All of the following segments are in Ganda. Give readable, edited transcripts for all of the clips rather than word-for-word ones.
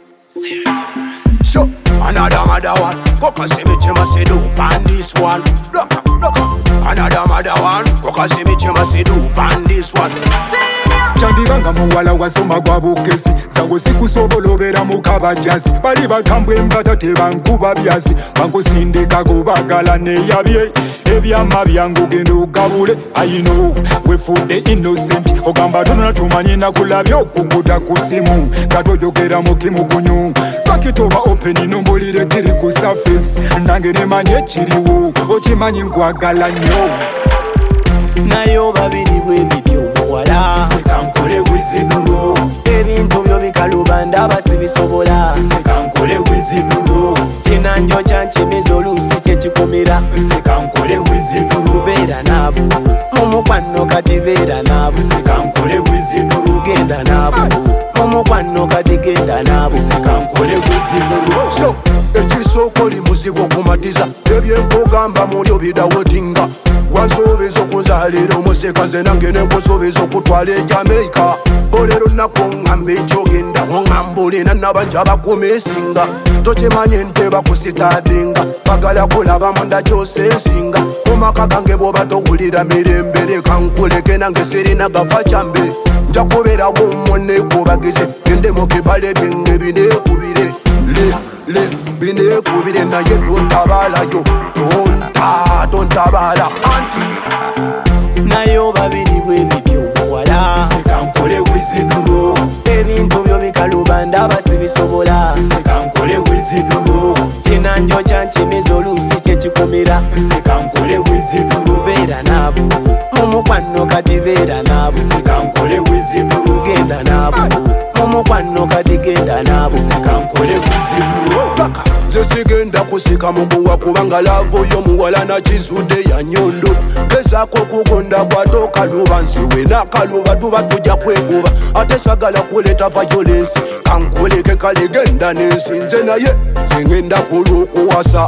So, another one. Coca see me chema say do pan this one. Look, another one. Coca see me chema say do pan this one. Chandibanga muwala wasoma gwa bukesi sango sikusobolobera mukabajasi bali bakambwe mbata tebankuba byasi bankusindika gobagala neyabye ebyama byangu genda okabule ayino wefudde innocent ogamba tonona tumanyi nakulabye okukuta ku simu katojogera mukimukunyu kakitoba openi nombulire kiri ku surface nange nemanye ekiriwo okimanyi nkwagala nnyo nayo babiri bwebityo muwala sekankole with the duro ebintu byo bikaluba ndaba sibisobola sekankole with the duro kinanjo kyankyemeza oluusi kyekikomera sekankole with the duro beera naabo mumukwano kati beera naabo sekankole with the duro genda naabo mumukwano kati genda naabo sekankole with the duro So, ekisoko li muzibu okumatiza ebyenkugamba mulyo bidawotinga wansobeza okuzaalira omuseka nze nange nenkusobeza okutwala e Jamaica olero nako ŋŋamba ekyogenda oŋŋambulina nabanja bakumesinga tokimanye nte bakusitadinga bagala kulaba munda kyosensinga omaka gange bwoba towulira mirembere kankuleke nange sirina gafa kyambe nja kubeerawo mmonekubagize gende mu bibale byange binekubire binekubire naye tontabalayo tontabala anti nayo babiri bwebityo muwala sekankole with the duro ebintu byo bikaluba ndaba sibisobola sekankole with the duro kinanjo kyankyemeza oluusi kyekikomera sekankole with the duro beera naabo mumukwano kati beera naabo sekankole with the duro genda naabo mumukwano kati genda naabo sekankole with the duro Baka zesigenda kusika muguwa kubanga lavo y'omuwala nakizudde ya nyondo gezaako okugonda bwatokaluba nziwe nakaluba tuba tujja kweguba ate sagala kuleta violence kankuleke kale genda nensinze naye zengenda kulwokuwasa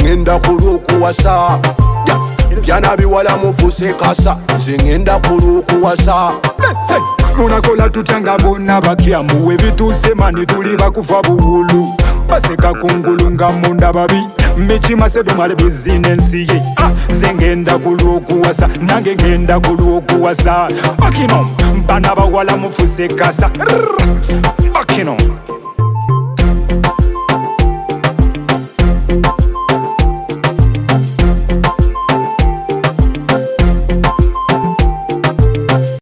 byana biwala mufuse kasa zengenda kulwokuwasa munakola tutyanga bonna bakyamu ebituuse mani tuli bakufa buwulu baseka kungulu nga munda babi mikimasedomale bizinensi ye zengenda kulwokuwasa nange ngenda kulwokuwasa bakino bana bawala mufuse kasa bakino